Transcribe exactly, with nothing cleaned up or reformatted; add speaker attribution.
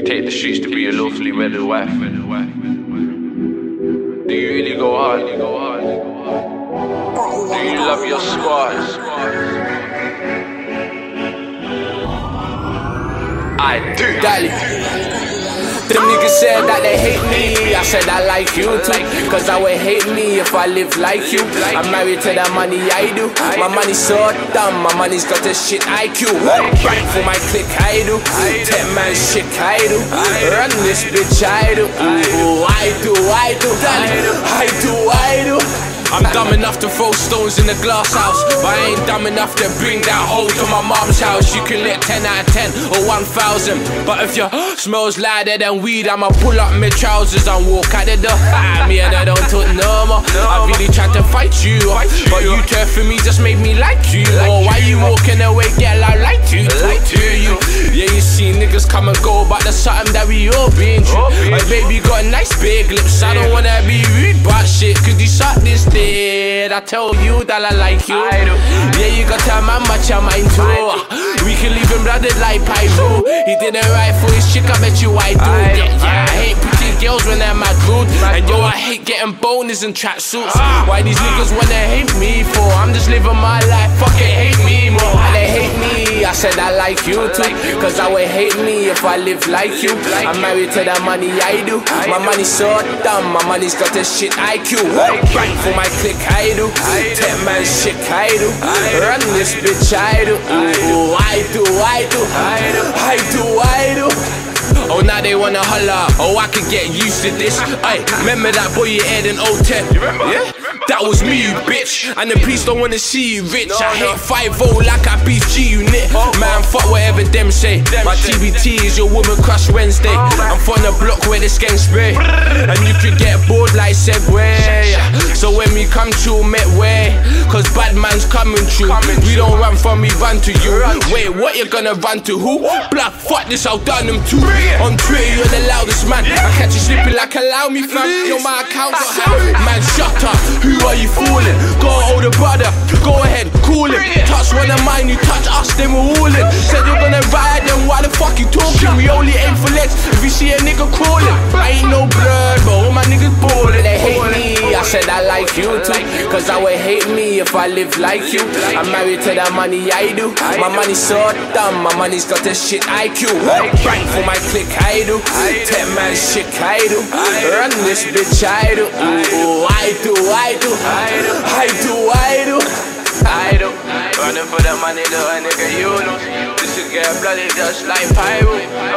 Speaker 1: you take the streets to be a lawfully wedded wife? Do you really go hard? Do you love your squad? I do.
Speaker 2: Dali. Them niggas said that they hate me, I said I like you too. Cause I would hate me if I live like you. I'm married to that money I do. My money's so dumb, my money's got a shit I Q. Right for my click I do. Ten man shit I do. Run this bitch I do. Ooh, I do, I do. I do, I do. I'm dumb enough to throw stones in the glass house, but I ain't dumb enough to bring that hoe to my mom's house. You can let ten out of ten or one thousand, but if your smells lighter than weed, I'ma pull up my trousers and walk out the door. Ah, me and I don't talk no more. I really tried to fight you, but you turn for me just made me like you. Or why you walking away, girl, I like to talk to you. Yeah, you see niggas come and go, but there's something that we all been through. My baby got nice big lips, I don't wanna be rude, but shit, could you suck this thing? I tell you that I like you. I do. Yeah, you got time how much I mind too. We can leave him blooded like Pyro. He did it right for his chick, I bet you I do. I yeah, yeah, I hate pretty girls when they're mad rude. And yo, I hate getting boners and tracksuits. Why these niggas wanna hate me for? I'm just living my life, fuck it, hate me more. They hate me, I said I like you too. Cause I would hate me if I live like you. I'm married to that money I do. My money's so dumb, my money's got a shit I Q. Right for my click I do. Ten man shit I do. Run this bitch I do. Ooh, I do, I do. I do, I do. Oh, now they wanna holla. Oh, I can get used to this. Ay, remember that boy you had in oh ten? Yeah? That was me, you bitch. And the police don't wanna see you rich. I hate five oh like I beef G unit. Man, fuck whatever them say. My T B T is your woman crush Wednesday. I'm from the block where the gang spray. And you could get bored like Segway. So when we come true, met way. Cause bad man's coming true. We don't run from, we run to you. Wait, what you gonna run to who? Black, fuck this, I'll done them too. On Twitter, you're the loudest man. I catch you slipping like allow me fam. Yo, my account got hacked. Man, shut up. Who are you fooling? Go older brother, go ahead, cool him. Touch one of mine, you touch us, then we're all in. Said you're gonna ride, then why the fuck you talking? We only aim for legs if you see a nigga crawling. I ain't no blood, but all my niggas ballin'. They hate me, I said I like you too. Cause I would hate me if I live like you. I'm married to that money I do. My money's so dumb, my money's got a shit I Q. Right for my click I do. Ten man shit I do. Run this bitch I do. Ooh, I do, I do. I do, I do. I do. Running for the money, little nigga, you know. This should get bloody just like Pyro.